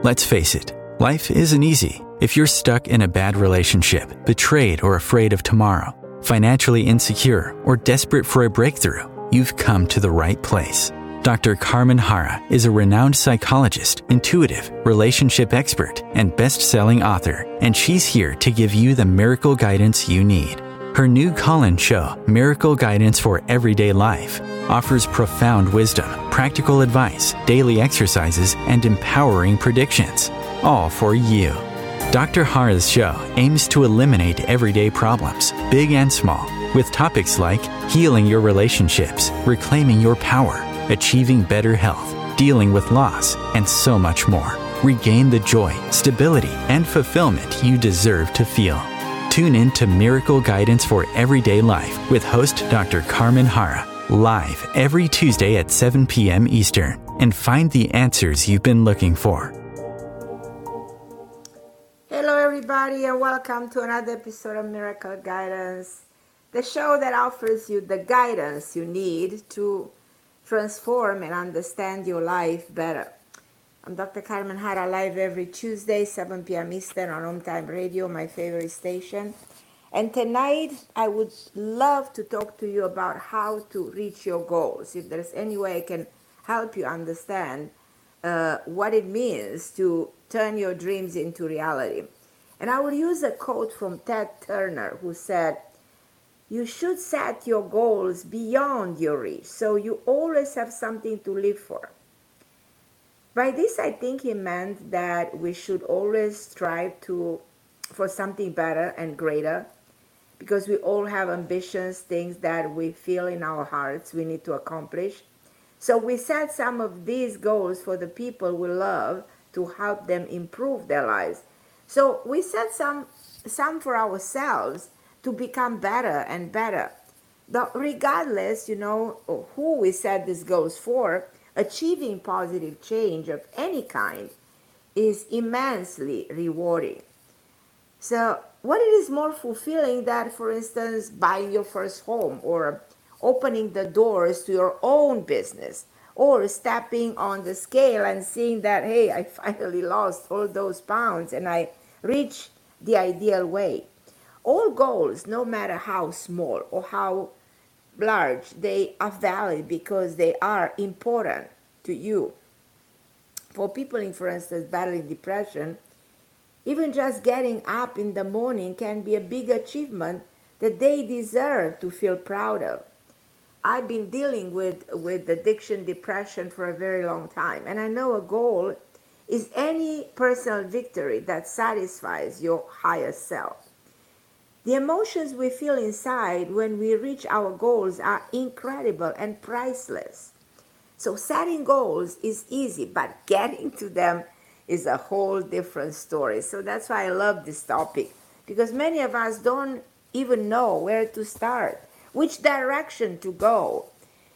Let's face it, life isn't easy. If you're stuck in a bad relationship, betrayed or afraid of tomorrow, financially insecure, or desperate for a breakthrough, you've come to the right place. Dr. Carmen Hara is a renowned psychologist, intuitive, relationship expert, and best-selling author, and she's here to give you the miracle guidance you need. Her new call-in show, Miracle Guidance for Everyday Life, offers profound wisdom, practical advice, daily exercises, and empowering predictions, all for you. Dr. Hara's show aims to eliminate everyday problems, big and small, with topics like healing your relationships, reclaiming your power, achieving better health, dealing with loss, and so much more. Regain the joy, stability, and fulfillment you deserve to feel. Tune in to Miracle Guidance for Everyday Life with host Dr. Carmen Hara, live every Tuesday at 7 p.m. Eastern, and find the answers you've been looking for. Hello everybody, and welcome to another episode of Miracle Guidance, the show that offers you the guidance you need to transform and understand your life better. I'm Dr. Carmen Hara, live every Tuesday, 7 p.m. Eastern on Home Time Radio, my favorite station. And tonight, I would love to talk to you about how to reach your goals. If there's any way I can help you understand what it means to turn your dreams into reality. And I will use a quote from Ted Turner, who said, "You should set your goals beyond your reach, so you always have something to live for." By this, I think he meant that we should always strive for something better and greater, because we all have ambitions, things that we feel in our hearts we need to accomplish. So we set some of these goals for the people we love to help them improve their lives. So we set some for ourselves to become better and better. But regardless, of who we set these goals for, achieving positive change of any kind is immensely rewarding. So what is more fulfilling than, for instance, buying your first home, or opening the doors to your own business, or stepping on the scale and seeing that, hey, I finally lost all those pounds and I reached the ideal weight. All goals, no matter how small or how large, they are valid because they are important to you. For people, for instance, battling depression, even just getting up in the morning can be a big achievement that they deserve to feel proud of. I've been dealing with addiction, depression for a very long time, and I know a goal is any personal victory that satisfies your higher self. The emotions we feel inside when we reach our goals are incredible and priceless. So setting goals is easy, but getting to them is a whole different story. So that's why I love this topic, because many of us don't even know where to start, which direction to go,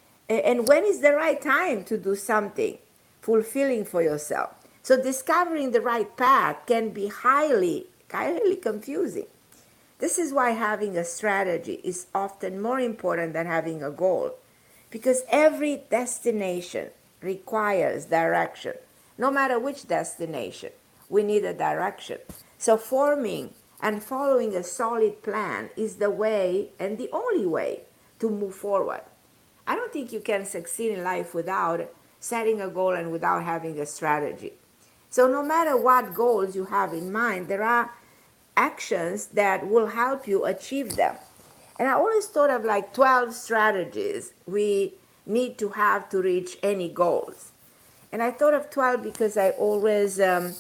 and when is the right time to do something fulfilling for yourself. So discovering the right path can be highly confusing. This is why having a strategy is often more important than having a goal, because every destination requires direction. No matter which destination, we need a direction. So forming and following a solid plan is the way and the only way to move forward. I don't think you can succeed in life without setting a goal and without having a strategy. So no matter what goals you have in mind, there are actions that will help you achieve them. And I always thought of like 12 strategies we need to have to reach any goals. And I thought of 12 because I always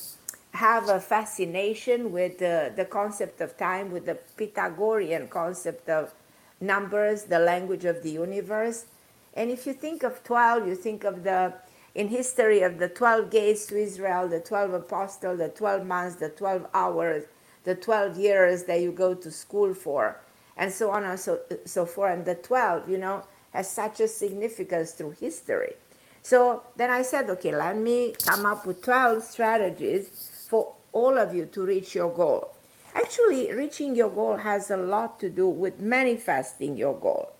have a fascination with the concept of time, with the Pythagorean concept of numbers, the language of the universe. And if you think of 12, you think of in history of the 12 gates to Israel, the 12 apostles, the 12 months, the 12 hours, the 12 years that you go to school for, and so on and so forth. And the 12, has such a significance through history. So then I said, okay, let me come up with 12 strategies for all of you to reach your goal. Actually, reaching your goal has a lot to do with manifesting your goal.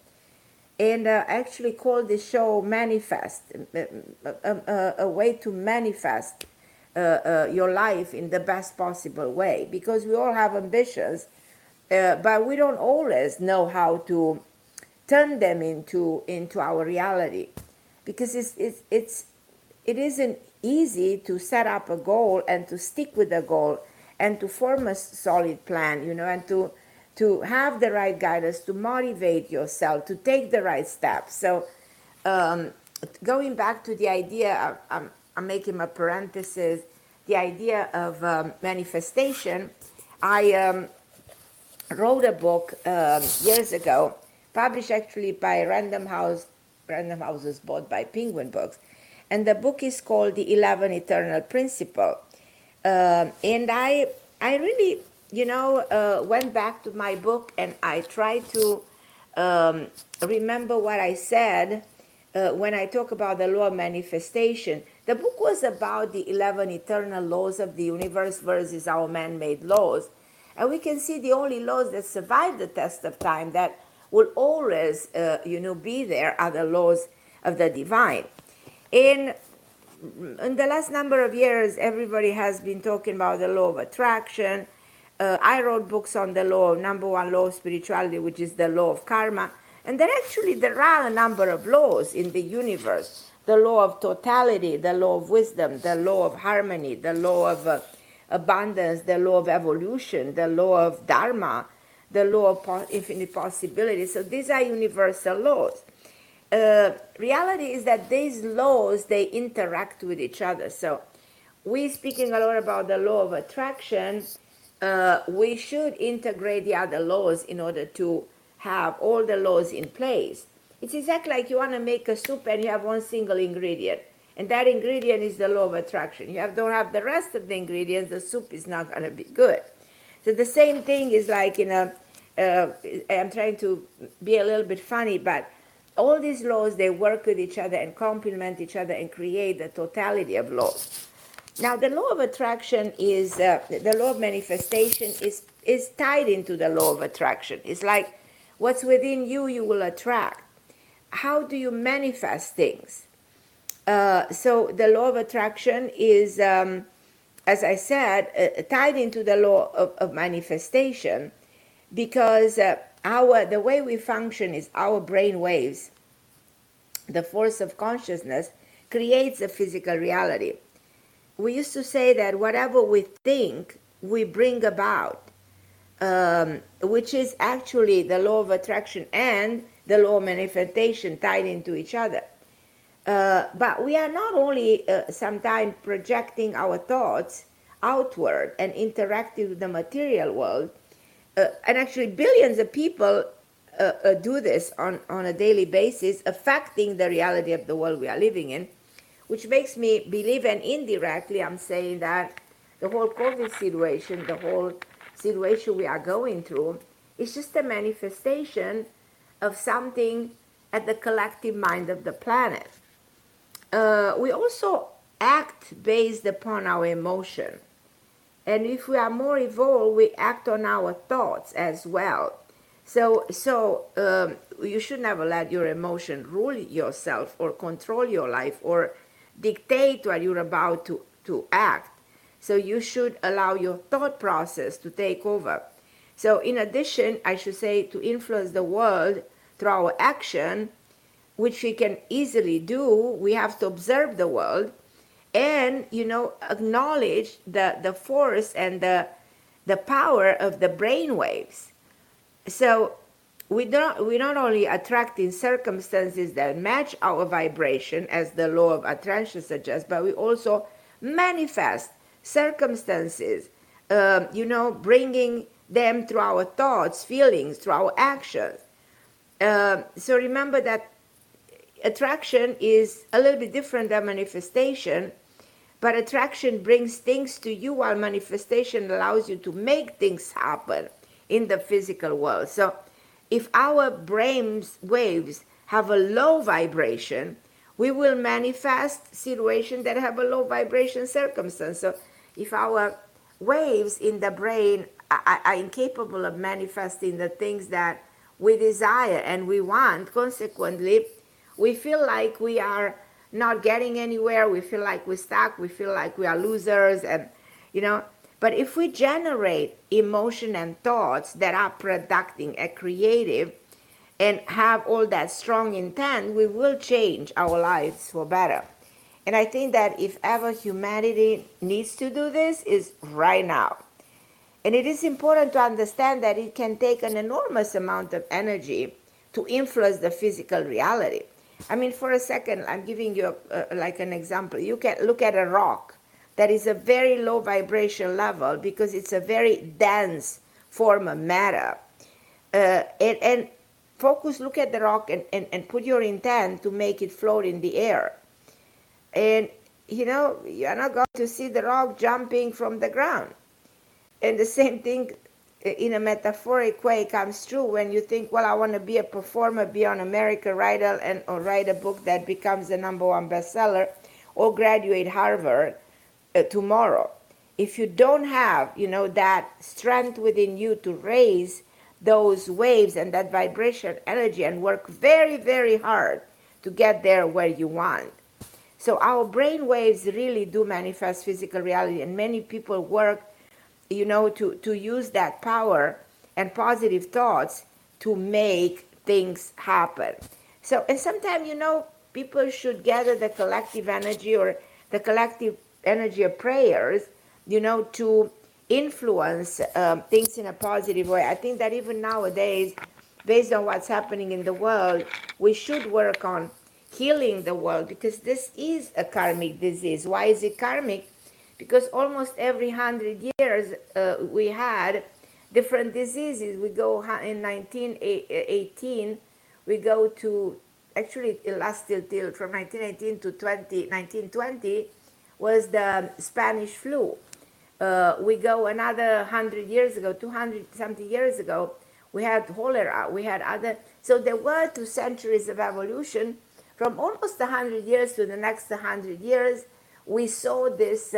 And I actually call this show Manifest, a way to manifest your life in the best possible way, because we all have ambitions, but we don't always know how to turn them into our reality, because it isn't easy to set up a goal and to stick with the goal and to form a solid plan, and to have the right guidance, to motivate yourself, to take the right steps. So going back to the idea, I'm making my parenthesis, the idea of manifestation. I wrote a book years ago, published actually by Random House. Random House was bought by Penguin Books. And the book is called The 11 Eternal Principle. And I really, went back to my book and I tried to remember what I said when I talk about the law of manifestation. The book was about the 11 eternal laws of the universe versus our man-made laws. And we can see the only laws that survive the test of time, that will always, be there, are the laws of the divine. In the last number of years, everybody has been talking about the law of attraction. I wrote books on the number one law of spirituality, which is the law of karma. And there are a number of laws in the universe. The law of totality, the law of wisdom, the law of harmony, the law of abundance, the law of evolution, the law of dharma, the law of infinite possibilities. So these are universal laws. Reality is that these laws, they interact with each other. So we're speaking a lot about the law of attraction. We should integrate the other laws in order to have all the laws in place. It's exactly like you want to make a soup and you have one single ingredient, and that ingredient is the law of attraction. Don't have the rest of the ingredients, the soup is not going to be good. So the same thing is like I'm trying to be a little bit funny, but all these laws, they work with each other and complement each other and create the totality of laws. Now, the law of attraction is, the law of manifestation is tied into the law of attraction. It's like what's within you, you will attract. How do you manifest things? So the law of attraction is, as I said, tied into the law of manifestation, because the way we function is our brain waves, the force of consciousness, creates a physical reality. We used to say that whatever we think, we bring about, which is actually the law of attraction and the law of manifestation tied into each other. But we are not only sometimes projecting our thoughts outward and interacting with the material world, and actually billions of people do this on a daily basis, affecting the reality of the world we are living in, which makes me believe, and indirectly I'm saying that the whole COVID situation, the whole situation we are going through, is just a manifestation of something at the collective mind of the planet. We also act based upon our emotion. And if we are more evolved, we act on our thoughts as well. So you should never let your emotion rule yourself or control your life or dictate what you're about to act. So you should allow your thought process to take over. So in addition, I should say, to influence the world through our action, which we can easily do, we have to observe the world and, acknowledge the force and the power of the brain waves. So we're not only attracting circumstances that match our vibration, as the law of attraction suggests, but we also manifest circumstances, bringing them through our thoughts, feelings, through our actions. So remember that attraction is a little bit different than manifestation, but attraction brings things to you, while manifestation allows you to make things happen in the physical world. So if our brain waves have a low vibration, we will manifest situations that have a low vibration circumstance. So if our waves in the brain are incapable of manifesting the things that we desire and we want, consequently, we feel like we are not getting anywhere. We feel like we're stuck. We feel like we are losers. And, but if we generate emotion and thoughts that are productive and creative and have all that strong intent, we will change our lives for better. And I think that if ever humanity needs to do this, is right now. And it is important to understand that it can take an enormous amount of energy to influence the physical reality. I mean, for a second, I'm giving you like an example. You can look at a rock that is a very low vibration level because it's a very dense form of matter. And focus, look at the rock and put your intent to make it float in the air. And, you're not going to see the rock jumping from the ground. And the same thing in a metaphoric way comes true when you think, well, I want to be a performer, be on American Idol, or write a book that becomes the #1 bestseller, or graduate Harvard tomorrow. If you don't have, that strength within you to raise those waves and that vibration energy and work very, very hard to get there where you want. So our brain waves really do manifest physical reality, and many people work to use that power and positive thoughts to make things happen. So, and sometimes, people should gather the collective energy or the collective energy of prayers, to influence things in a positive way. I think that even nowadays, based on what's happening in the world, we should work on healing the world, because this is a karmic disease. Why is it karmic? Because almost every 100 years we had different diseases. We go in 1918, we go to, actually it lasted till from 1918 to 1920 was the Spanish flu. We go another 100 years ago, 200 something years ago, we had cholera, we had other, so there were 2 centuries of evolution. From almost 100 years to the next 100 years, we saw this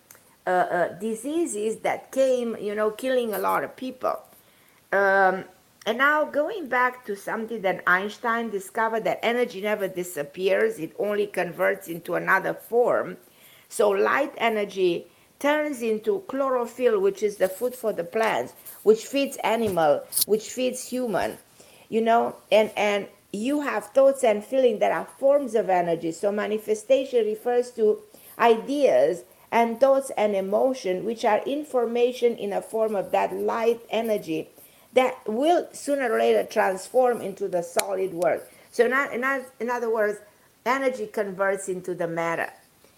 diseases that came, killing a lot of people. And now going back to something that Einstein discovered, that energy never disappears, it only converts into another form. So light energy turns into chlorophyll, which is the food for the plants, which feeds animal, which feeds human, and you have thoughts and feelings that are forms of energy. So manifestation refers to ideas and thoughts and emotion, which are information in a form of that light energy that will sooner or later transform into the solid world. So in other words, energy converts into the matter.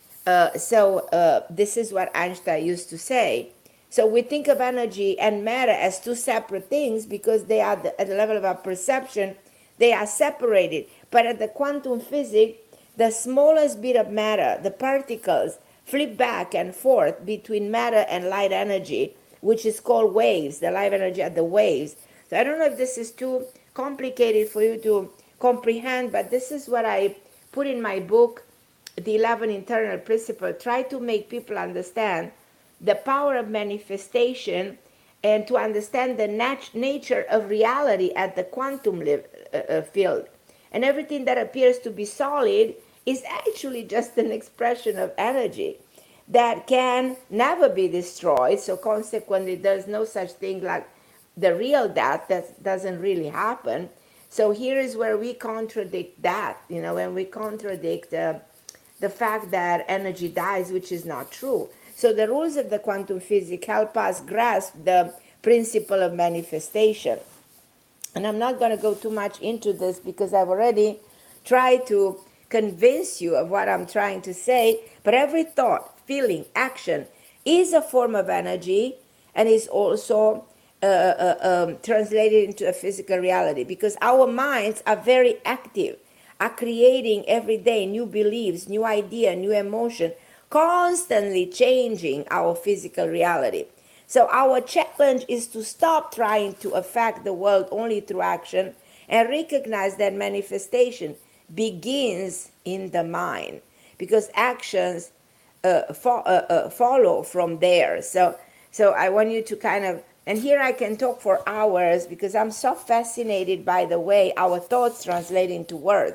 This is what Einstein used to say. So we think of energy and matter as 2 separate things because they are at the level of our perception, they are separated. But at the quantum physics, the smallest bit of matter, the particles, flip back and forth between matter and light energy, which is called waves. The light energy are the waves. So I don't know if this is too complicated for you to comprehend, but this is what I put in my book, The 11 Internal Principles. Try to make people understand the power of manifestation and to understand the nature of reality at the quantum field. And everything that appears to be solid is actually just an expression of energy that can never be destroyed. So consequently, there's no such thing like the real death. That doesn't really happen. So here is where we contradict that, when we contradict the fact that energy dies, which is not true. So the rules of the quantum physics help us grasp the principle of manifestation. And I'm not going to go too much into this because I've already tried to convince you of what I'm trying to say. But every thought, feeling, action is a form of energy and is also translated into a physical reality, because our minds are very active, are creating every day new beliefs, new idea, new emotion, constantly changing our physical reality. So our challenge is to stop trying to affect the world only through action and recognize that manifestation begins in the mind, because actions follow from there. So I want you to kind of, and here I can talk for hours because I'm so fascinated by the way our thoughts translate into words.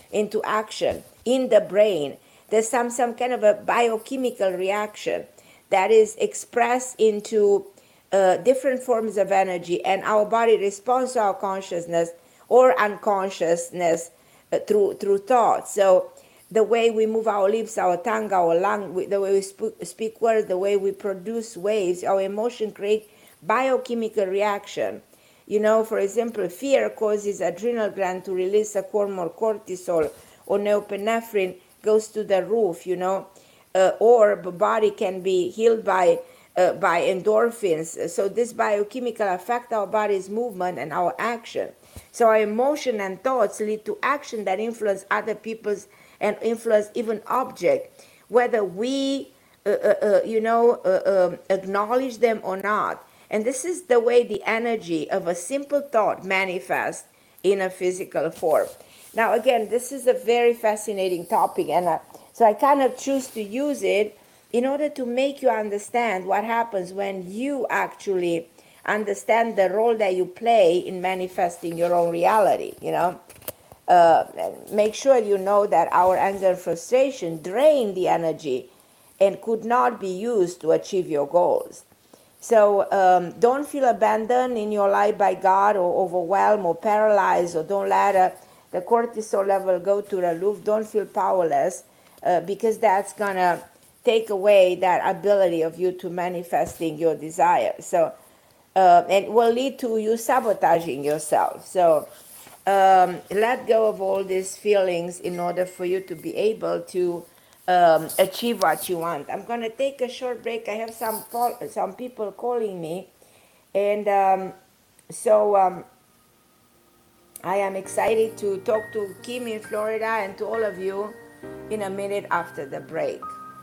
into action in the brain. There's some kind of a biochemical reaction that is expressed into different forms of energy, and our body responds to our consciousness or unconsciousness through thoughts. So the way we move our lips, our tongue, our lung, the way we speak words, the way we produce waves, our emotion create biochemical reaction. You know, for example, fear causes adrenal gland to release a hormone cortisol, or norepinephrine goes to the roof, you know, or the body can be healed by endorphins. So this biochemical affect our body's movement and our action. So our emotion and thoughts lead to action that influence other people's and influence even object, whether we acknowledge them or not. And this is the way the energy of a simple thought manifests in a physical form. Now, again, this is a very fascinating topic, and so I kind of choose to use it in order to make you understand what happens when you actually understand the role that you play in manifesting your own reality, you know. Make sure you know that our anger and frustration drain the energy and could not be used to achieve your goals. So don't feel abandoned in your life by God, or overwhelmed or paralyzed, or don't let the cortisol level go to the roof. Don't feel powerless, because that's going to take away that ability of you to manifesting your desire. So it will lead to you sabotaging yourself. So let go of all these feelings in order for you to be able to achieve what you want. I'm going to take a short break. I have some people calling me, and so I am excited to talk to Kim in Florida and to all of you in a minute after the break.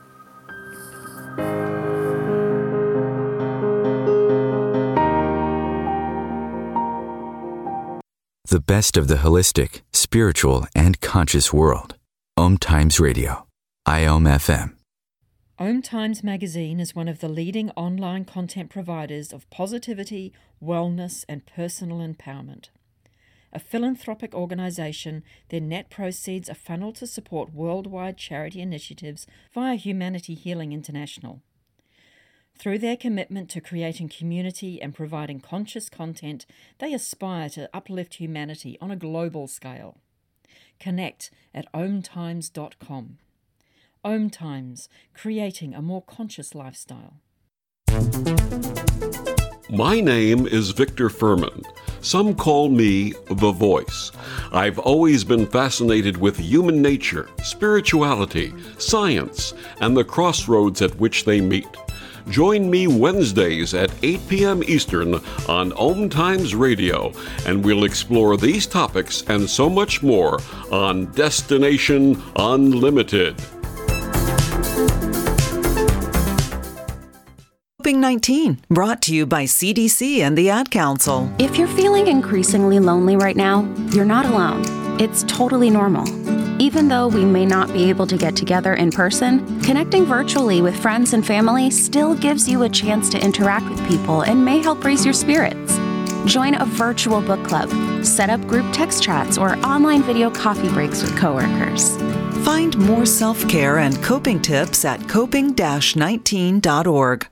The best of the holistic, spiritual, and conscious world. Om Times Radio. IOM FM. Om Times Magazine is one of the leading online content providers of positivity, wellness, and personal empowerment. A philanthropic organisation, their net proceeds are funneled to support worldwide charity initiatives via Humanity Healing International. Through their commitment to creating community and providing conscious content, they aspire to uplift humanity on a global scale. Connect at omtimes.com. Om Times, creating a more conscious lifestyle. My name is Victor Furman. Some call me The Voice. I've always been fascinated with human nature, spirituality, science, and the crossroads at which they meet. Join me Wednesdays at 8 p.m. Eastern on Om Times Radio, and we'll explore these topics and so much more on Destination Unlimited. Coping-19, brought to you by CDC and the Ad Council. If you're feeling increasingly lonely right now, you're not alone. It's totally normal. Even though we may not be able to get together in person, connecting virtually with friends and family still gives you a chance to interact with people and may help raise your spirits. Join a virtual book club, set up group text chats, or online video coffee breaks with coworkers. Find more self-care and coping tips at coping-19.org.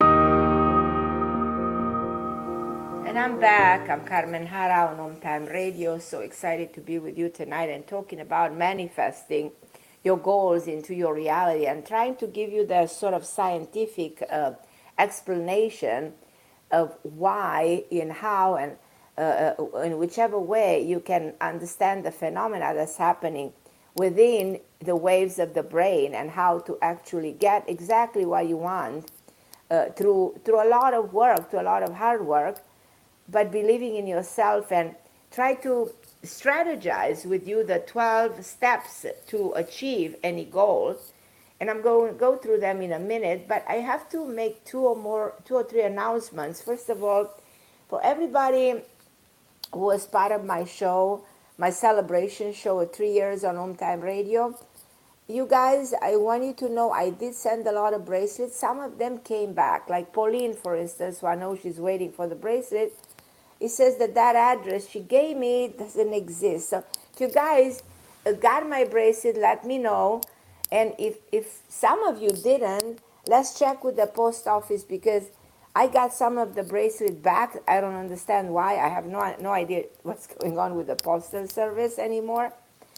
And I'm back. I'm Carmen Jara on Om Time Radio. So excited to be with you tonight and talking about manifesting your goals into your reality and trying to give you the sort of scientific explanation of why and how and in whichever way you can understand the phenomena that's happening within the waves of the brain and how to actually get exactly what you want through a lot of work, through a lot of hard work, but believing in yourself and try to strategize with you the 12 steps to achieve any goal. And I'm going to go through them in a minute, but I have to make two or three announcements. First of all, for everybody who was part of my show, my celebration show of 3 years on Om Time Radio, you guys, I want you to know I did send a lot of bracelets. Some of them came back, like Pauline, for instance, who I know she's waiting for the bracelet. It says that address she gave me doesn't exist. So if you guys got my bracelet, let me know. And if some of you didn't, let's check with the post office, because I got some of the bracelet back. I don't understand why. I have no idea what's going on with the postal service anymore.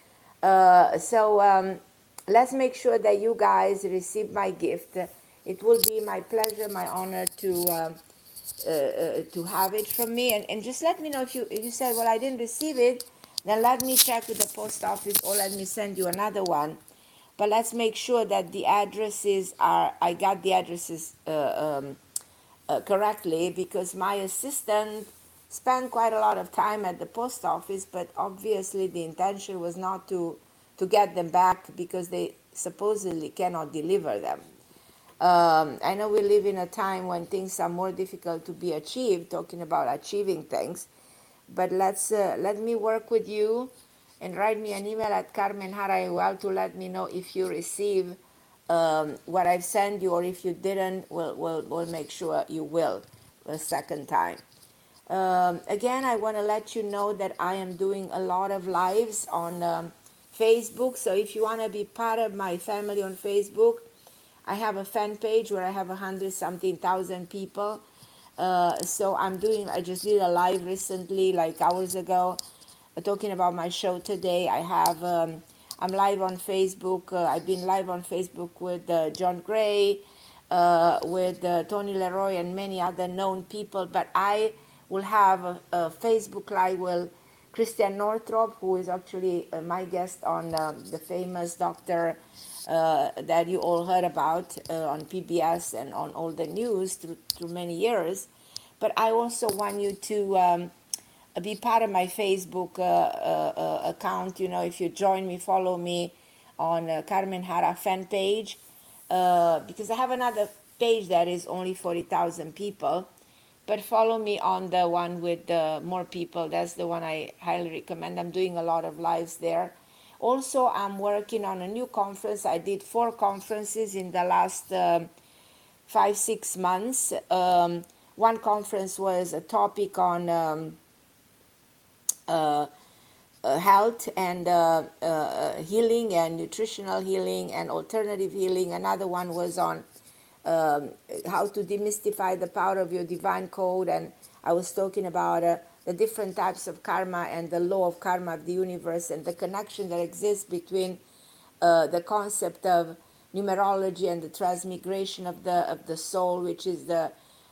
So let's make sure that you guys receive my gift. It will be my pleasure, my honor to have it from me. And just let me know if you said, well, I didn't receive it, then let me check with the post office, or let me send you another one. But let's make sure that the addresses I got the addresses correctly, because my assistant spent quite a lot of time at the post office, but obviously the intention was not to get them back, because they supposedly cannot deliver them. I know we live in a time when things are more difficult to be achieved, talking about achieving things, but let me work with you, and write me an email at carmenjara.igual to let me know if you receive what I've sent you, or if you didn't, we'll make sure you will a second time. Again, I want to let you know that I am doing a lot of lives on Facebook. So if you want to be part of my family on Facebook, I have a fan page where I have 100-something-thousand people. So I just did a live recently, like hours ago, talking about my show today. I'm live on Facebook. I've been live on Facebook with John Gray, with Tony Leroy, and many other known people. But I will have a Facebook Live with Christian Northrup, who is actually my guest on the famous doctor that you all heard about on PBS and on all the news through many years. But I also want you to be part of my Facebook account. If you join me, follow me on Carmen Jara fan page, because I have another page that is only 40,000 people, but follow me on the one with more people. That's the one I highly recommend. I'm doing a lot of lives there. Also, I'm working on a new conference. I did 4 conferences in the last 5-6 months. One conference was a topic on health and healing and nutritional healing and alternative healing. Another one was on how to demystify the power of your divine code, and I was talking about the different types of karma and the law of karma of the universe, and the connection that exists between the concept of numerology and the transmigration of the soul, which is the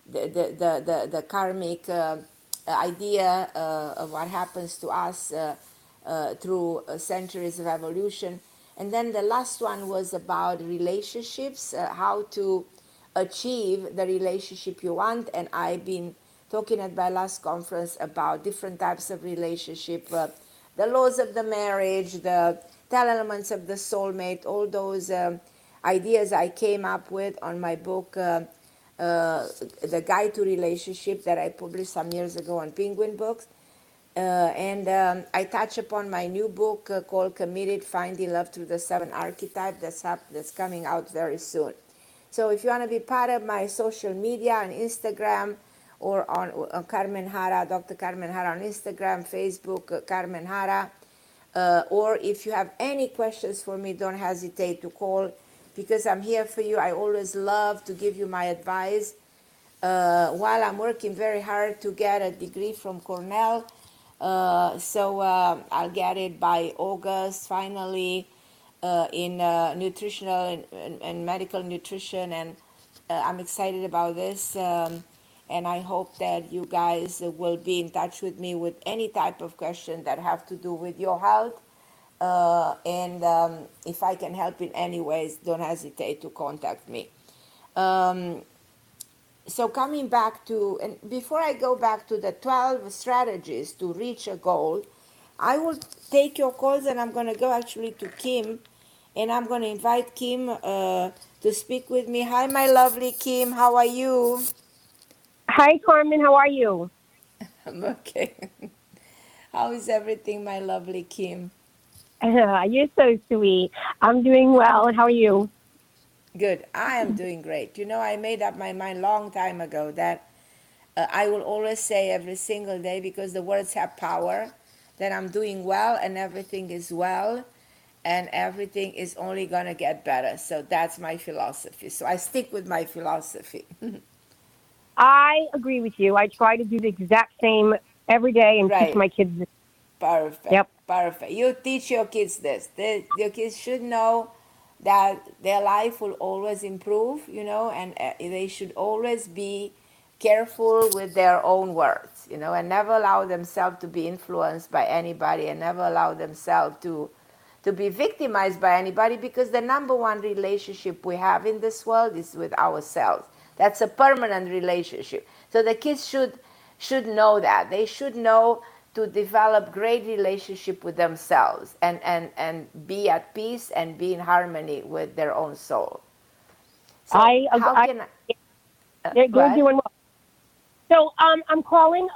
karmic idea of what happens to us through centuries of evolution. And then the last one was about relationships, how to achieve the relationship you want. And I've been talking at my last conference about different types of relationship, the laws of the marriage, the 10 elements of the soulmate, all those ideas I came up with on my book, The Guide to Relationship, that I published some years ago on Penguin Books. And I touch upon my new book called Committed: Finding Love Through the 7 Archetypes that's coming out very soon. So if you want to be part of my social media on Instagram, or on Carmen Jara, Dr. Carmen Jara on Instagram, Facebook, Carmen Jara, or if you have any questions for me, don't hesitate to call, because I'm here for you. I always love to give you my advice. While I'm working very hard to get a degree from Cornell, so I'll get it by August finally in nutritional and medical nutrition, and I'm excited about this, and I hope that you guys will be in touch with me with any type of question that have to do with your health, and if I can help in any ways, don't hesitate to contact me. So coming back to, and before I go back to the 12 strategies to reach a goal, I will take your calls, and I'm going to go actually to Kim, and I'm going to invite Kim to speak with me. Hi, my lovely Kim. How are you? Hi, Carmen. How are you? I'm okay. How is everything, my lovely Kim? You're so sweet. I'm doing well. And how are you? Good. I am doing great. I made up my mind long time ago that I will always say every single day, because the words have power, that I'm doing well and everything is well. and everything is only going to get better. So that's my philosophy. So I stick with my philosophy. I agree with you. I try to do the exact same every day and teach my kids this. Perfect. Yep. Perfect. You teach your kids this. Your kids should know that their life will always improve, and they should always be careful with their own words, and never allow themselves to be influenced by anybody, and never allow themselves to be victimized by anybody, because the number one relationship we have in this world is with ourselves. That's a permanent relationship. So the kids should know that. They should know to develop great relationship with themselves and be at peace and be in harmony with their own soul. So they're doing well. So I'm calling.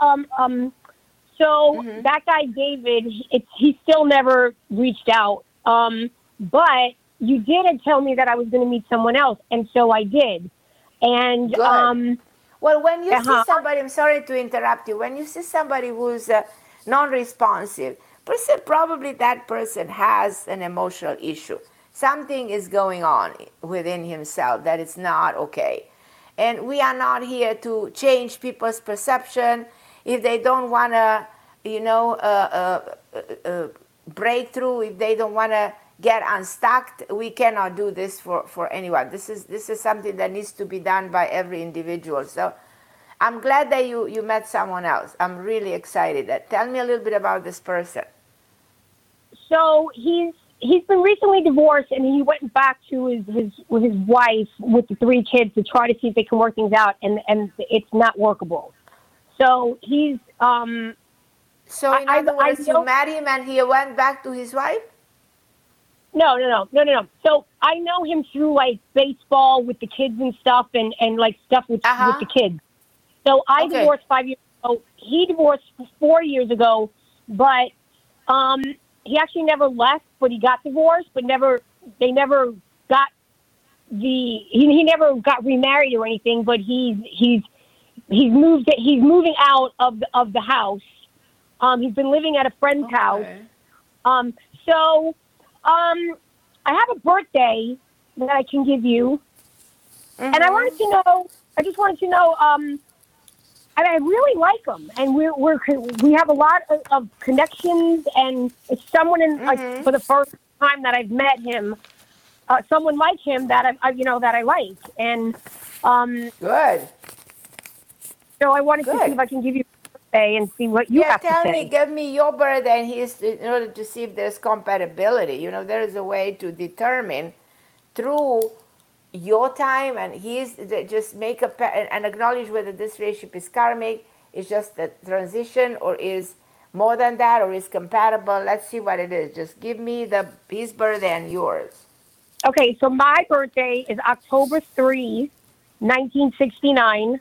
That guy David, he still never reached out. But you did tell me that I was going to meet someone else, and so I did. And well, when you see somebody, I'm sorry to interrupt you. When you see somebody who's non-responsive, probably that person has an emotional issue. Something is going on within himself that is not okay. And we are not here to change people's perception. If they don't want to, break through, if they don't want to get unstuck, we cannot do this for anyone. This is something that needs to be done by every individual. So I'm glad that you met someone else. I'm really excited. Tell me a little bit about this person. So he's been recently divorced, and he went back to his wife with the 3 kids to try to see if they can work things out, and it's not workable. So he's So in other words, you met him and he went back to his wife? No. So I know him through like baseball with the kids and stuff, and like stuff with the kids. So I divorced 5 years ago. He divorced 4 years ago, but he actually never left. But he got divorced, but they never got he never got remarried or anything. But he's moving out of the house. He's been living at a friend's house. So I have a birthday that I can give you, and I just wanted to know. And I really like him, and we have a lot of connections, and it's someone for the first time that I've met him, someone like him that I like, and good. So I wanted to see if I can give you a birthday and see what you have to say. Give me your birthday, and in order to see if there's compatibility. There is a way to determine through your time and his, just make and acknowledge whether this relationship is karmic, is just a transition, or is more than that, or is compatible. Let's see what it is. Just give me his birthday and yours. Okay, so my birthday is October 3, 1969.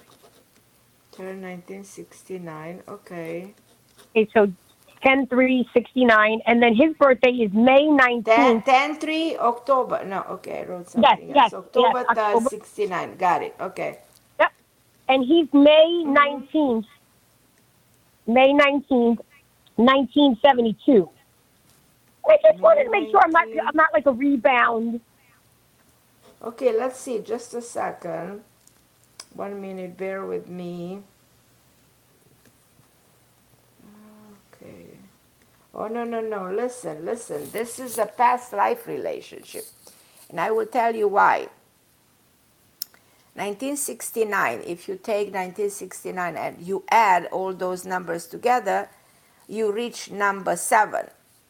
1969, okay. Okay, so 10/3/69, and then his birthday is May 19th. 10/3 October. No, okay, I wrote something else. October 69. Got it. Okay. Yep. And he's May 19th. May 19th, 1972. I just wanted to make sure I'm not like a rebound. Okay, let's see. Just a second. 1 minute. Bear with me. Oh, no. Listen. This is a past life relationship. And I will tell you why. 1969, if you take 1969 and you add all those numbers together, you reach number 7.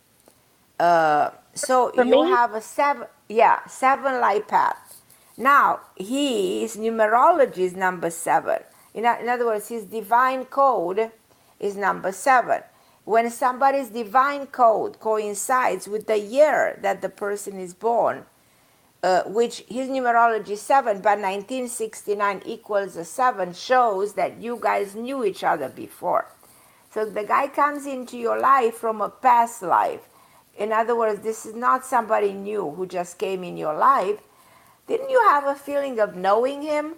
So you have a 7 life path. Now, his numerology is number 7. In other words, his divine code is number 7. When somebody's divine code coincides with the year that the person is born, which his numerology is 7, but 1969 equals a 7, shows that you guys knew each other before. So the guy comes into your life from a past life. In other words, this is not somebody new who just came in your life. Didn't you have a feeling of knowing him?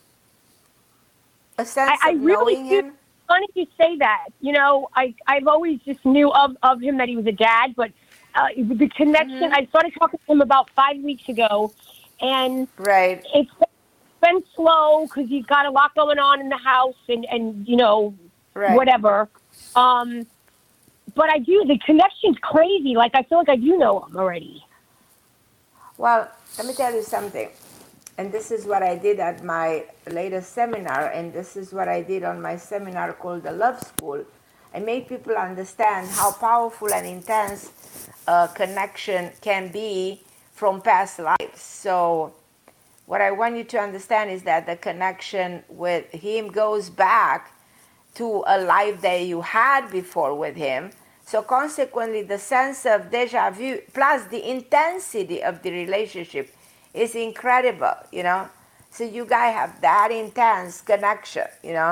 A sense of knowing him? Funny you say that. I've always just knew of him that he was a dad, but the connection. I started talking to him about 5 weeks ago, and it's been slow because he's got a lot going on in the house and whatever. But the connection's crazy. Like, I feel like I do know him already. Well, let me tell you something. And this is what I did at my latest seminar, and this is what I did on my seminar called The Love School. I made people understand how powerful and intense connection can be from past lives. So what I want you to understand is that the connection with him goes back to a life that you had before with him. So consequently, the sense of deja vu plus the intensity of the relationship is incredible, So you guys have that intense connection,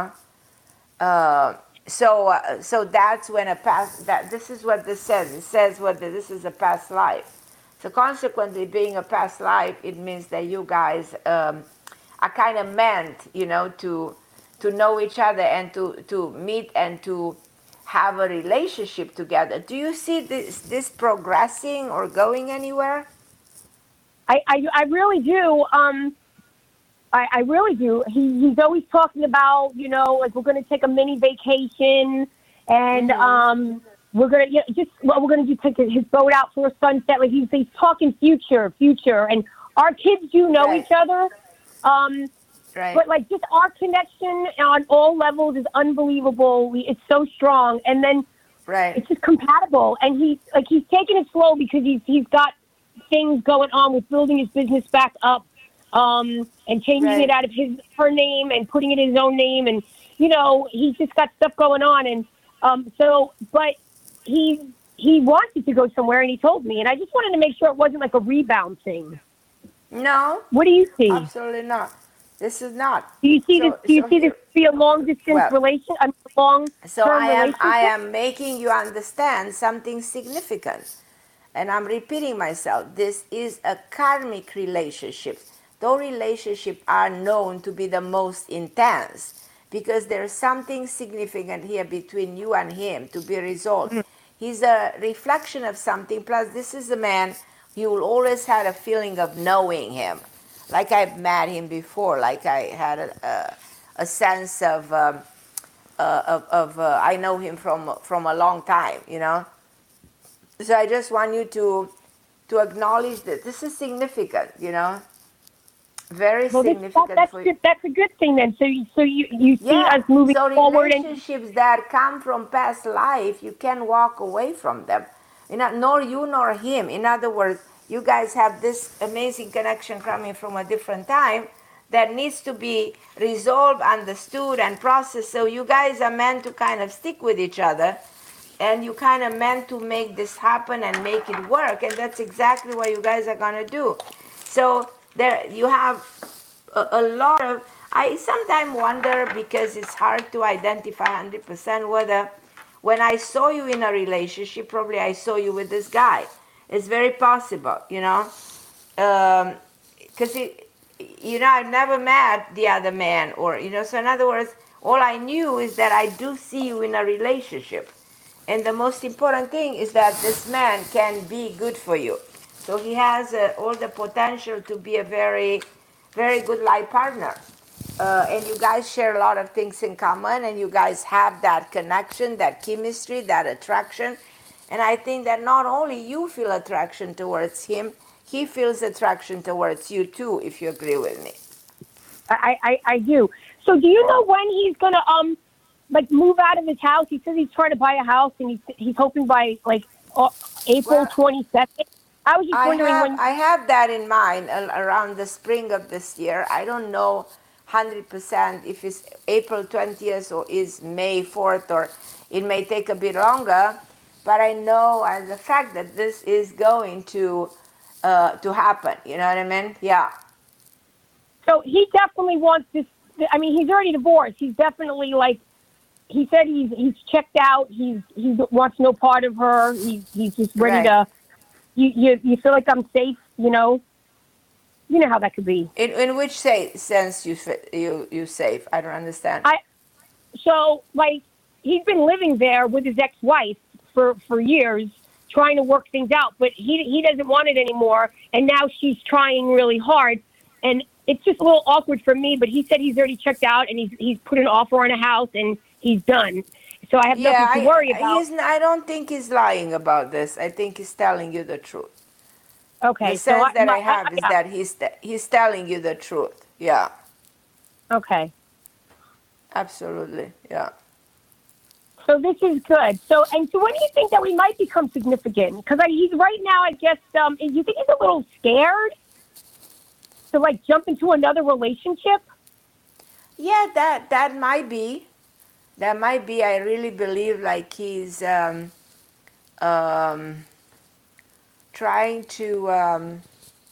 So that's when this is what this says. It says this is a past life. So consequently, being a past life, it means that you guys are kind of meant, to know each other and to meet and to have a relationship together. Do you see this progressing or going anywhere? I really do. I really do. He's always talking about, like, we're going to take a mini vacation, and we're going to take his boat out for a sunset. Like, he's talking future, and our kids do know each other. But like, just our connection on all levels is unbelievable. It's so strong, and then it's just compatible. And he's taking it slow because he's got things going on with building his business back up, and changing it out of her name and putting it in his own name, and he's just got stuff going on, and but he wanted to go somewhere, and he told me, and I just wanted to make sure it wasn't like a rebound thing. No. What do you see? Absolutely not. This is not. Do you see this? Do you see this be a long distance relation? A long term relationship? I am making you understand something significant, and I'm repeating myself. This is a karmic relationship. Those relationships are known to be the most intense because there's something significant here between you and him to be resolved. He's a reflection of something. Plus, this is a man you will always have a feeling of knowing him. Like I've met him before, like I had a sense of I know him from a long time, So I just want you to acknowledge that this is significant, very significant for you. That's a good thing then. So you see us moving forward. Relationships that come from past life, you can't walk away from them. Nor you nor him. In other words, you guys have this amazing connection coming from a different time that needs to be resolved, understood, and processed. So you guys are meant to kind of stick with each other, and you kind of meant to make this happen and make it work. And that's exactly what you guys are going to do. So there you have a lot of, I sometimes wonder, because it's hard to identify 100% whether when I saw you in a relationship, probably I saw you with this guy. It's very possible, because I've never met the other man, or so in other words, all I knew is that I do see you in a relationship, and the most important thing is that this man can be good for you. So he has all the potential to be a very, very good life partner, and you guys share a lot of things in common, and you guys have that connection, that chemistry, that attraction. And I think that not only you feel attraction towards him, he feels attraction towards you too, if you agree with me. I do. So do you know when he's going to move out of his house? He says he's trying to buy a house, and he's hoping by April 22nd. I was just wondering when... I have that in mind around the spring of this year. I don't know 100% if it's April 20th or is May 4th, or it may take a bit longer. But I know as the fact that this is going to happen. You know what I mean? Yeah. So he definitely wants this. I mean, he's already divorced. He's definitely he said he's checked out. He wants no part of her. He's just ready to. You feel like I'm safe. You know how that could be. In which sense you safe? I don't understand. He's been living there with his ex-wife for years, trying to work things out, but he doesn't want it anymore. And now she's trying really hard. And it's just a little awkward for me, but he said he's already checked out and he's put an offer on a house and he's done. So I have nothing to worry about. I don't think he's lying about this. I think he's telling you the truth. Okay. The sense that I have is that he's telling you the truth. Yeah. Okay. Absolutely. Yeah. So this is good. So when do you think that we might become significant? Because he's right now, I guess, you think he's a little scared to like jump into another relationship? Yeah, that might be. That might be. I really believe like he's trying to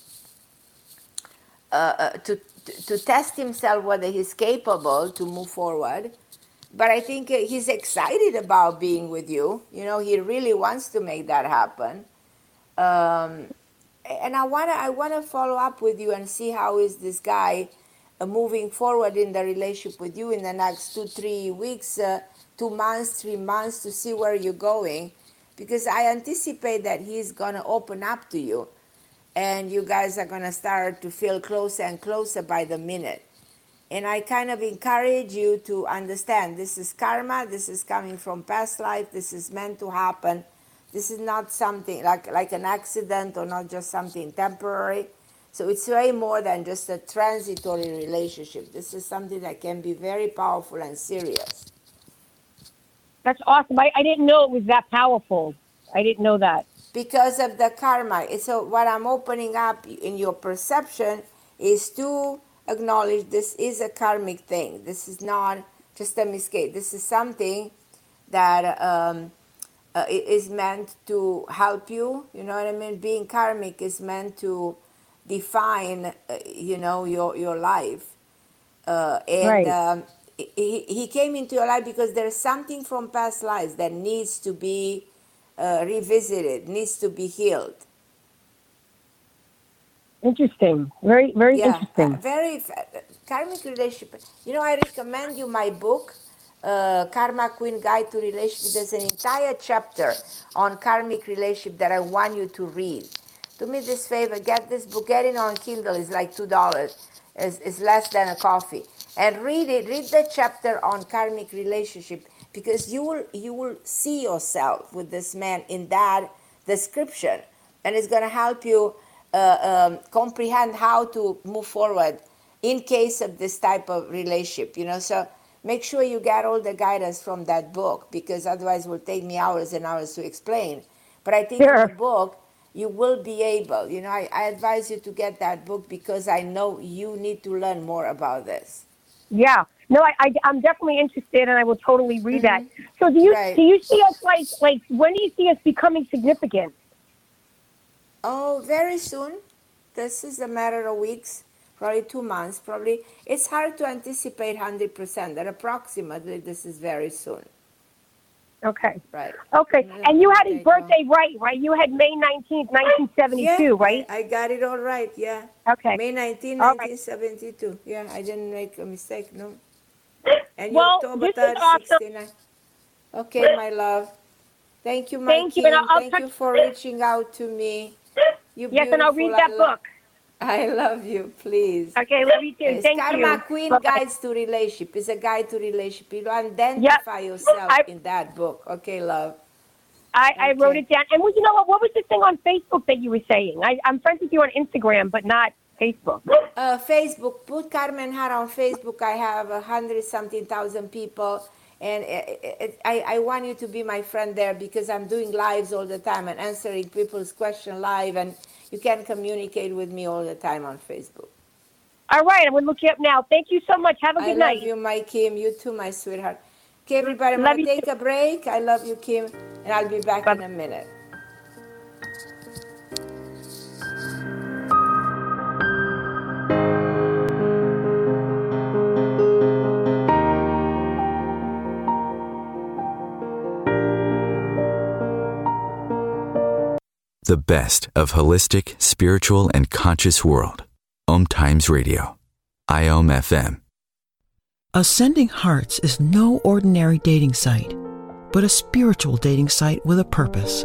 test himself whether he's capable to move forward. But I think he's excited about being with you. You know, he really wants to make that happen. And I wanna follow up with you and see how is this guy moving forward in the relationship with you in the next 2-3 weeks, 2 months, 3 months, to see where you're going, because I anticipate that he's gonna open up to you, and you guys are gonna start to feel closer and closer by the minute. And I kind of encourage you to understand this is karma. This is coming from past life. This is meant to happen. This is not something like an accident or not just something temporary. So it's way more than just a transitory relationship. This is something that can be very powerful and serious. That's awesome. I didn't know it was that powerful. I didn't know that. Because of the karma. So what I'm opening up in your perception is to acknowledge this is a karmic thing. This is not just a mistake. This is something that is meant to help you. You know what I mean? Being karmic is meant to define, your life. Right. He came into your life because there's something from past lives that needs to be revisited, needs to be healed. Interesting. Very, very interesting. Karmic relationship. You know, I recommend you my book, Karma Queen Guide to Relationship. There's an entire chapter on karmic relationship that I want you to read. Do me this favor, get this book, get it on Kindle. It's like $2. It's less than a coffee. And read it. Read the chapter on karmic relationship, because you will see yourself with this man in that description, and it's going to help you comprehend how to move forward in case of this type of relationship. So make sure you get all the guidance from that book, because otherwise it will take me hours and hours to explain. But I think in the book you will be able, I advise you to get that book, because I know you need to learn more about this. Yeah. No, I'm definitely interested, and I will totally read that. So do you see us like when do you see us becoming significant? Oh, very soon. This is a matter of weeks, probably 2 months. Probably it's hard to anticipate 100%. That approximately this is very soon. Okay. Right. Okay. And you had his birthday right? You had May 19th, 1972, right? I got it all right. Yeah. Okay. May 19th, 1972. Right. Yeah, I didn't make a mistake. No. And October 3rd, awesome. 69. Okay, my love. Thank you, Thank you for reaching out to me. Yes, and I'll read that book. I love you, please. Okay, love you too. Thank you. Karma Queen Guides to Relationship. It's a guide to relationship. You identify yourself in that book. Okay, love. I wrote it down. And you know what? What was the thing on Facebook that you were saying? I'm friends with you on Instagram, but not Facebook. Facebook. Put Carmen Hara on Facebook. I have 100-something thousand people. And I want you to be my friend there, because I'm doing lives all the time and answering people's questions live, and you can communicate with me all the time on Facebook. All right, I'm going to look you up now. Thank you so much. Have a good night. I love you, my Kim. You too, my sweetheart. Okay, everybody, I'm going to take a break. I love you, Kim, and I'll be back in a minute. The best of holistic, spiritual, and conscious world. Om Times Radio. IOM FM. Ascending Hearts is no ordinary dating site, but a spiritual dating site with a purpose.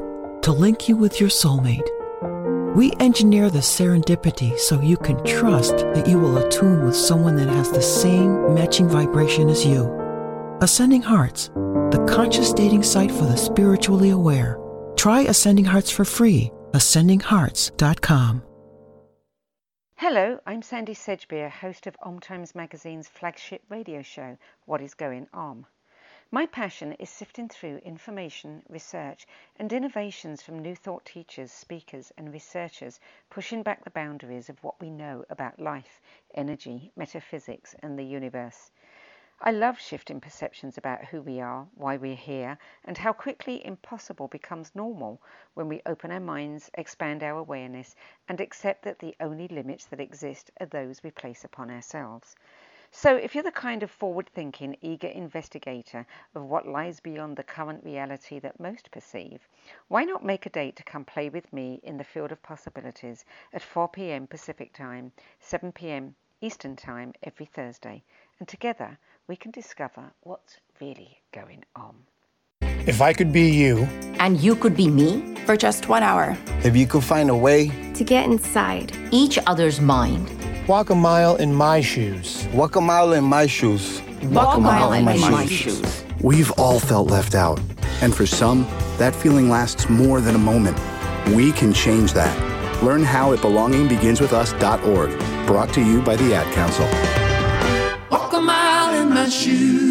to link you with your soulmate. We engineer the serendipity so you can trust that you will attune with someone that has the same matching vibration as you. Ascending Hearts, the conscious dating site for the spiritually aware. Try Ascending Hearts for free. AscendingHearts.com. Hello, I'm Sandy Sedgbeer, host of Om Times Magazine's flagship radio show, What is Going Om. My passion is sifting through information, research, and innovations from New Thought teachers, speakers, and researchers pushing back the boundaries of what we know about life, energy, metaphysics, and the universe. I love shifting perceptions about who we are, why we're here, and how quickly impossible becomes normal when we open our minds, expand our awareness, and accept that the only limits that exist are those we place upon ourselves. So if you're the kind of forward-thinking, eager investigator of what lies beyond the current reality that most perceive, why not make a date to come play with me in the field of possibilities at 4 p.m. Pacific Time, 7 p.m. Eastern Time every Thursday, and together we can discover what's really going on. If I could be you. And you could be me. For just 1 hour. If you could find a way. To get inside each other's mind. Walk a mile in my shoes. Walk a mile in my shoes. Walk a mile in my shoes. We've all felt left out. And for some, that feeling lasts more than a moment. We can change that. Learn how at belongingbeginswithus.org. Brought to you by the Ad Council. Walk a mile in my shoes.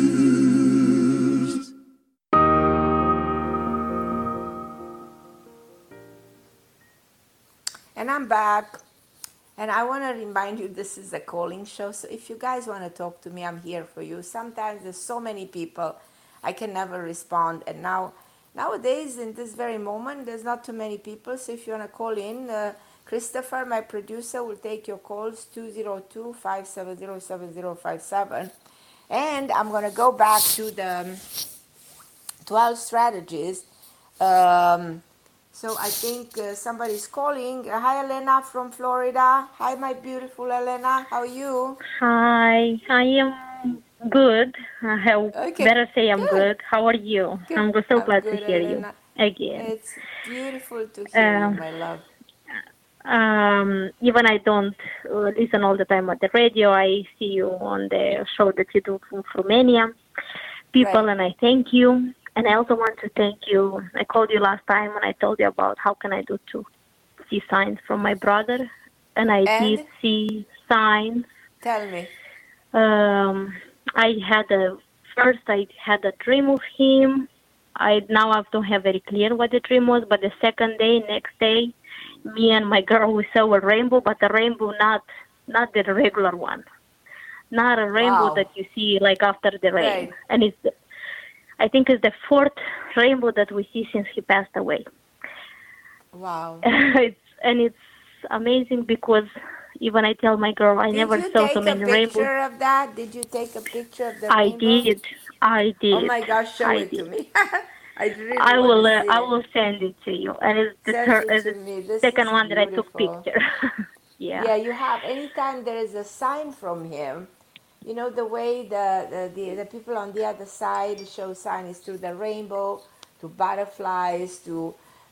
And I'm back. And I want to remind you, this is a calling show. So if you guys want to talk to me, I'm here for you. Sometimes there's so many people, I can never respond. And nowadays, in this very moment, there's not too many people. So if you want to call in, Christopher, my producer, will take your calls, 202-570-7057. And I'm going to go back to the 12 strategies. So I think somebody's calling. Hi, Elena from Florida. Hi, my beautiful Elena. How are you? Hi, I am good. Better say I'm good. How are you? Good. I'm so glad good, to hear Elena. You again. It's beautiful to hear you, my love. Even I don't listen all the time on the radio. I see you on the show that you do from Romania. People, right. And I thank you. And I also want to thank you. I called you last time and I told you about how can I do to see signs from my brother. And I did see signs. Tell me. I had a dream of him. I don't have very clear what the dream was, but the next day, me and my girl, we saw a rainbow, but a rainbow not the regular one. Not a rainbow that you see like after the rain. Right. And I think it's the 4th rainbow that we see since he passed away. Wow. It's amazing because even I tell my girl, I never saw so many rainbows. Did you take a picture of that? Did you take a picture of the rainbow? I did. Oh my gosh, show it to me. I will send it to you. And it's the second one that I took picture. Yeah, you have. Anytime there is a sign from him, you know, the way the people on the other side show signs through the rainbow, to butterflies, to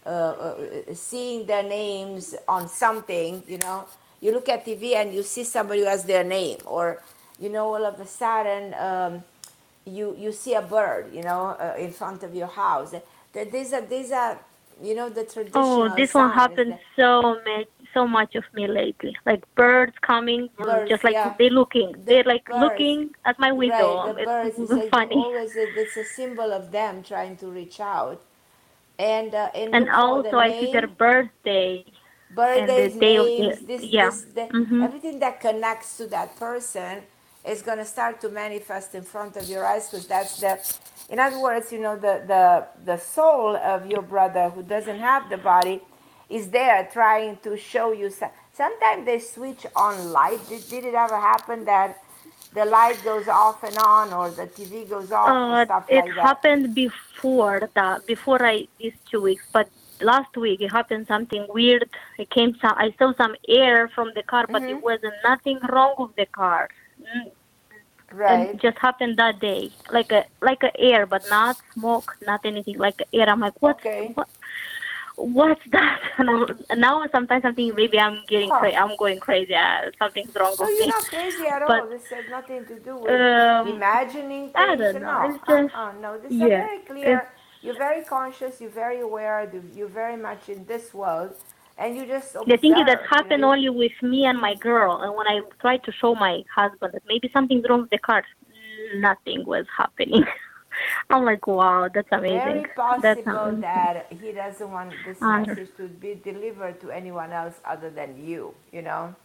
seeing their names on something, you know. You look at TV and you see somebody who has their name, or, you know, all of a sudden you see a bird, you know, in front of your house. These are, you know, the traditional Oh, this one happens so much of me lately. Like birds coming, just like they're looking at my window. Right, the birds, it's funny. It's a symbol of them trying to reach out. And also I see their birthdays, names, everything that connects to that person is going to start to manifest in front of your eyes, because in other words, you know, the soul of your brother who doesn't have the body is there trying to show you. Sometimes they switch on light. Did it ever happen that the light goes off and on, or the TV goes off and stuff like that? It happened before these 2 weeks, but last week it happened something weird. I saw some air from the car, but it wasn't nothing wrong with the car. Right. And it just happened that day, like a air, but not smoke, not anything, like air. I'm like, what? Okay. What? what's that? And now sometimes I'm thinking maybe I'm I'm going crazy. Something's wrong with me. You're not crazy at all. This has nothing to do with imagining things. I don't know. No, this is very clear. You're very conscious. You're very aware. You're very much in this world, and you just observe. The thing is that happened only with me and my girl. And when I tried to show my husband that maybe something's wrong with the car, nothing was happening. I'm like, wow, that's amazing. Very possible that he doesn't want this message to be delivered to anyone else other than you, you know?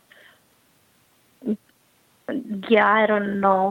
Yeah, I don't know.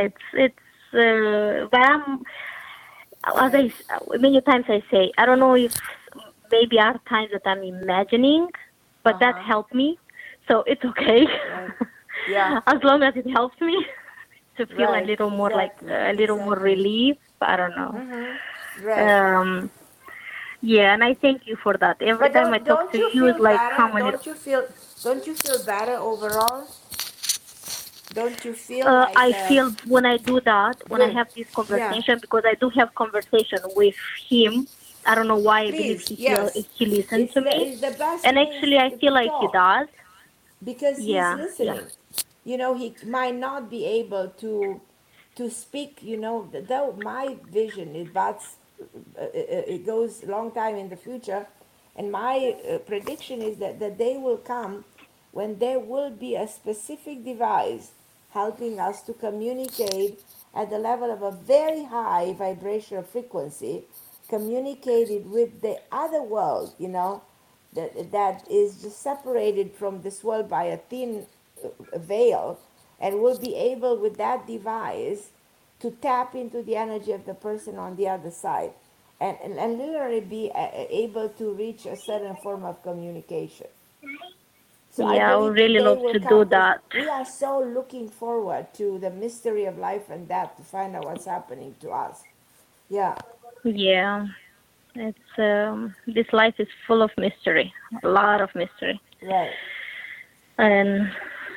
But many times I say, I don't know if maybe are times that I'm imagining, but that helped me. So it's okay. Right. Yeah. As long as it helps me to feel a little more a little more relief. I don't know. Mm-hmm. Right. Yeah, and I thank you for that. Every time I talk to you, it's like how many. Don't you feel better overall? Don't you feel? I feel when I do that, when I have this conversation, because I do have conversation with him. I don't know why. I believe he listens to me, and actually I feel like he does. Because he's listening. You know, he might not be able to speak, you know, though my vision is it goes a long time in the future, and my prediction is that the day will come when there will be a specific device helping us to communicate at the level of a very high vibrational frequency, communicated with the other world, you know, that is just separated from this world by a thin veil, and will be able with that device to tap into the energy of the person on the other side, and literally be able to reach a certain form of communication. So I would really love to do that. We are so looking forward to the mystery of life and death to find out what's happening to us. Yeah. Yeah. It's this life is full of mystery, a lot of mystery. Right. And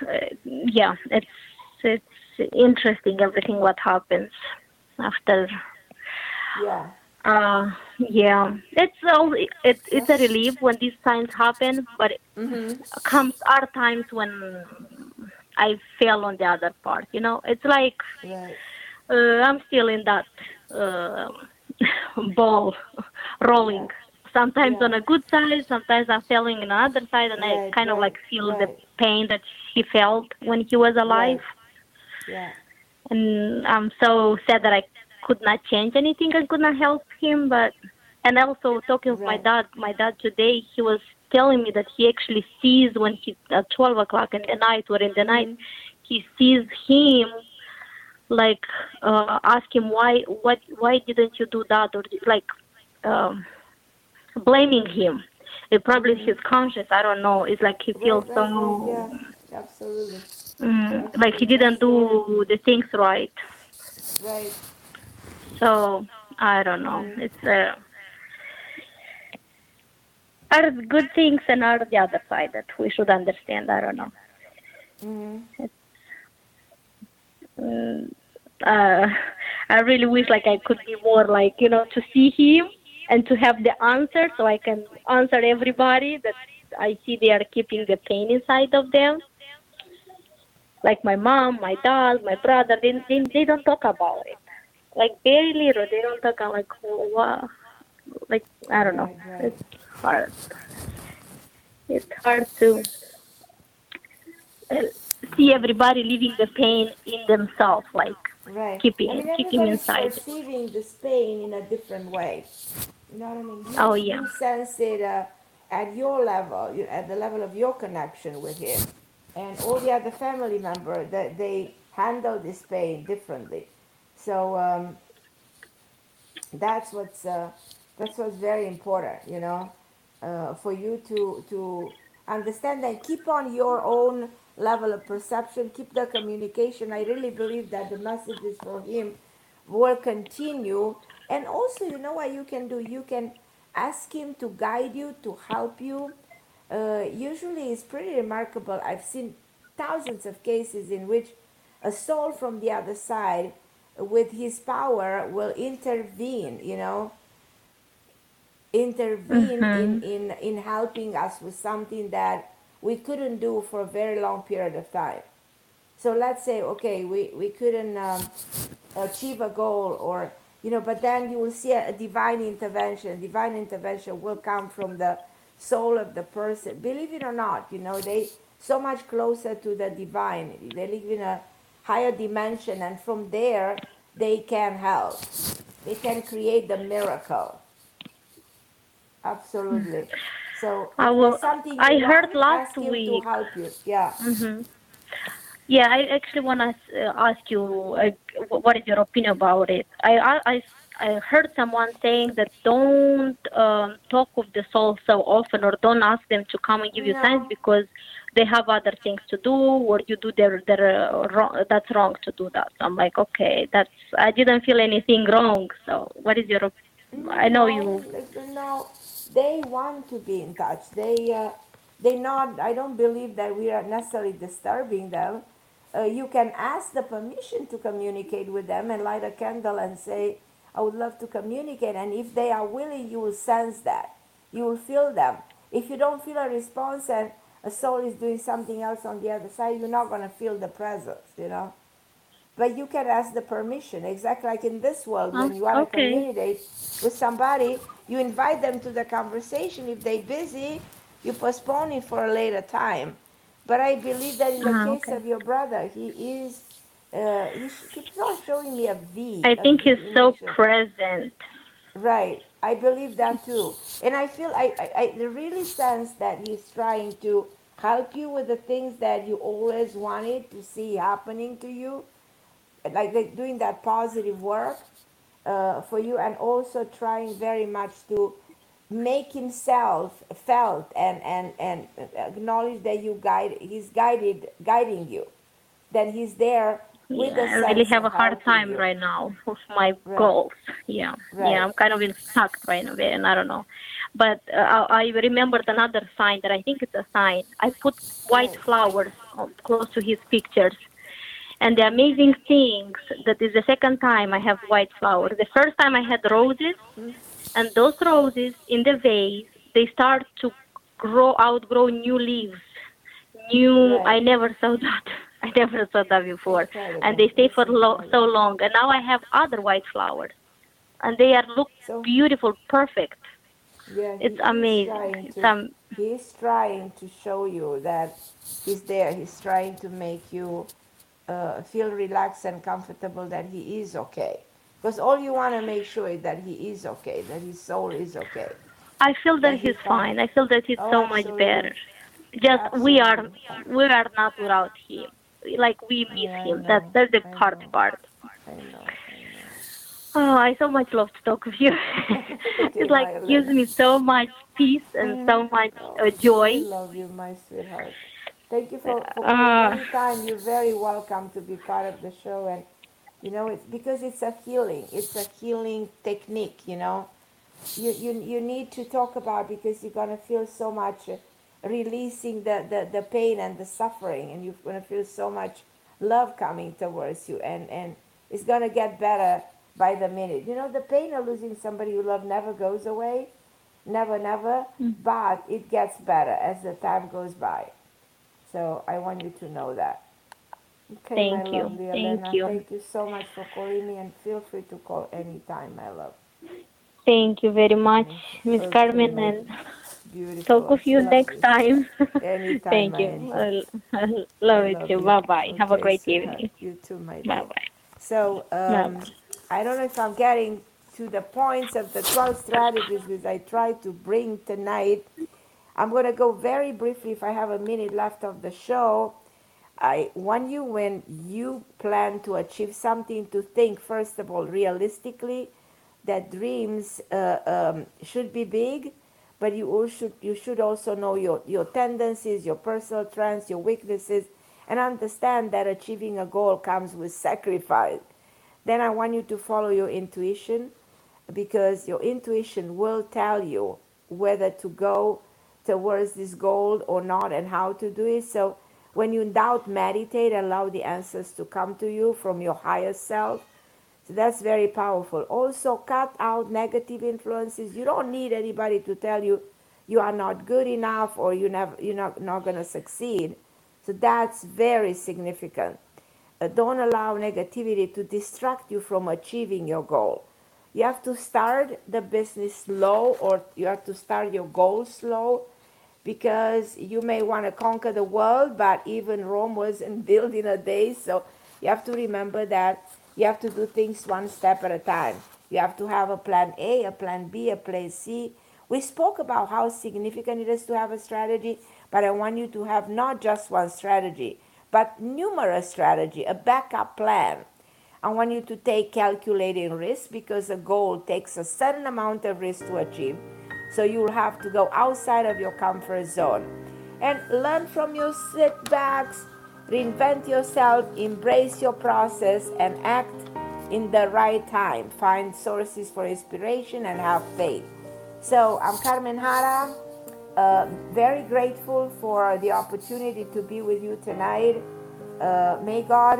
it's interesting everything what happens after. Yeah. It's a relief when these signs happen, but are times when I fell on the other part. You know, it's like I'm still in that ball rolling. Sometimes on a good side, sometimes I'm feeling on another side, and I kind of like feel the pain that he felt when he was alive. Yeah. And I'm so sad that I could not change anything. I could not help him, and also talking with my dad today, he was telling me that he actually sees when he's at 12 o'clock in the night or in the night, he sees him like ask him why didn't you do that, or like blaming him. It probably his conscience. I don't know. It's like he feels so. Yeah, absolutely. Like he didn't do the things right. Right. So I don't know. It's are good things and are the other side that we should understand. I don't know. I really wish like I could be more like, you know, to see him and to have the answer so I can answer everybody that I see they are keeping the pain inside of them. Like my mom, my dad, my brother, they don't talk about it. Like very little, they don't talk about like what, like I don't know. It's hard. It's hard to see everybody living the pain in themselves, like keeping inside. Perceiving this pain in a different way. You know what I mean? You sense it at your level, at the level of your connection with him, and all the other family members that they handle this pain differently. So that's what's very important, you know, for you to understand and keep on your own level of perception, keep the communication. I really believe that the messages for him will continue. And also, you know what you can do? You can ask him to guide you, to help you. Usually it's pretty remarkable. I've seen thousands of cases in which a soul from the other side with his power will intervene, you know, intervene Mhm. in helping us with something that we couldn't do for a very long period of time. So let's say, okay, we couldn't achieve a goal, or but then you will see a divine intervention. Divine intervention will come from the soul of the person. Believe it or not, they so much closer to the divine. They live in a higher dimension, and from there they can help. They can create the miracle. Absolutely. So I if will. there's something you I heard want, last ask him to week. help you. Yeah. Hmm. Yeah, I actually want to ask you, what is your opinion about it? I heard someone saying that don't talk with the soul so often, or don't ask them to come and give you signs No. because they have other things to do, or you do their wrong. That's wrong to do that. So I'm like, okay, I didn't feel anything wrong. So what is your? I know you. No, they want to be in touch. They not. I don't believe that we are necessarily disturbing them. You can ask the permission to communicate with them and light a candle and say, "I would love to communicate." And if they are willing, you will sense that. You will feel them. If you don't feel a response and a soul is doing something else on the other side, you're not going to feel the presence. But you can ask the permission, exactly like in this world. When you want to Okay. communicate with somebody, you invite them to the conversation. If they're busy, you postpone it for a later time. But I believe that in the case Okay. of your brother, he is, he keeps on showing me a V. I A think V he's so initial. present. Right. I believe that too. And I feel, I really sense that he's trying to help you with the things that you always wanted to see happening to you, like they're doing that positive work for you, and also trying very much to make himself felt and acknowledge that he's guiding you, that he's there Yeah, with a I really sense have of a hard helping time you. right now with my Right. goals. Yeah, Right. I'm kind of in stuck right now, and I don't know. But I remembered another sign that I think it's a sign. I put white flowers close to his pictures, and the amazing things that is the second time I have white flowers. The first time I had roses, and those roses in the vase, they start to outgrow new leaves. I never saw that. I never saw that before. Incredible. And they stay for It's so long. And now I have other white flowers, and they look beautiful, perfect. Yeah, It's amazing. He's trying to show you that he's there. He's trying to make you feel relaxed and comfortable, that he is okay. Because all you want to make sure is that he is okay, that his soul is okay. I feel that he he's can- fine. I feel that he's Oh, so much absolutely. better. Just we are not without him. Like we miss him. That's the hard part. I know. Oh, I so much love to talk with you. It like gives me so much peace and so much joy. I love you, my sweetheart. Thank you for calling anytime. You're very welcome to be part of the show. And it's because it's a healing technique. You need to talk about, because you're gonna feel so much releasing the pain and the suffering, and you're gonna feel so much love coming towards you, and it's gonna get better by the minute. The pain of losing somebody you love never goes away, never, but it gets better as the time goes by. So I want you to know that. Okay, Thank my you. lovely Thank Elena, you. thank you so much for calling me, and feel free to call anytime, my love. Thank you very much, Miss Okay, Carmen, my and beautiful. talk with you Love next time. Anytime, Thank my you. angel. I love I you love too. you. Bye bye. Have a Okay, great sweetheart. evening. You too, my Bye dear. bye. So I don't know if I'm getting to the points of the 12 strategies which I tried to bring tonight. I'm going to go very briefly, if I have a minute left of the show. I want you, when you plan to achieve something, to think, first of all, realistically, that dreams should be big, but you should also know your tendencies, your personal strengths, your weaknesses, and understand that achieving a goal comes with sacrifice. Then I want you to follow your intuition, because your intuition will tell you whether to go towards this goal or not, and how to do it. So when you in doubt, meditate, allow the answers to come to you from your higher self. So that's very powerful. Also, cut out negative influences. You don't need anybody to tell you you are not good enough or you're not going to succeed. So that's very significant. Don't allow negativity to distract you from achieving your goal. You have to start the business slow, or you have to start your goal slow, because you may want to conquer the world, but even Rome wasn't built in a day. So you have to remember that you have to do things one step at a time. You have to have a plan A, a plan B, a plan C. We spoke about how significant it is to have a strategy, but I want you to have not just one strategy, but numerous strategy, a backup plan. I want you to take calculating risks, because a goal takes a certain amount of risk to achieve. So you'll have to go outside of your comfort zone and learn from your setbacks, reinvent yourself, embrace your process, and act in the right time. Find sources for inspiration and have faith. So I'm Carmen Jara, very grateful for the opportunity to be with you tonight. May God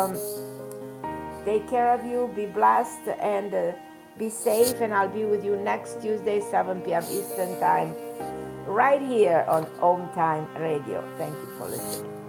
take care of you, be blessed, and be safe. And I'll be with you next Tuesday, 7 p.m. Eastern Time, right here on Home Time Radio. Thank you for listening.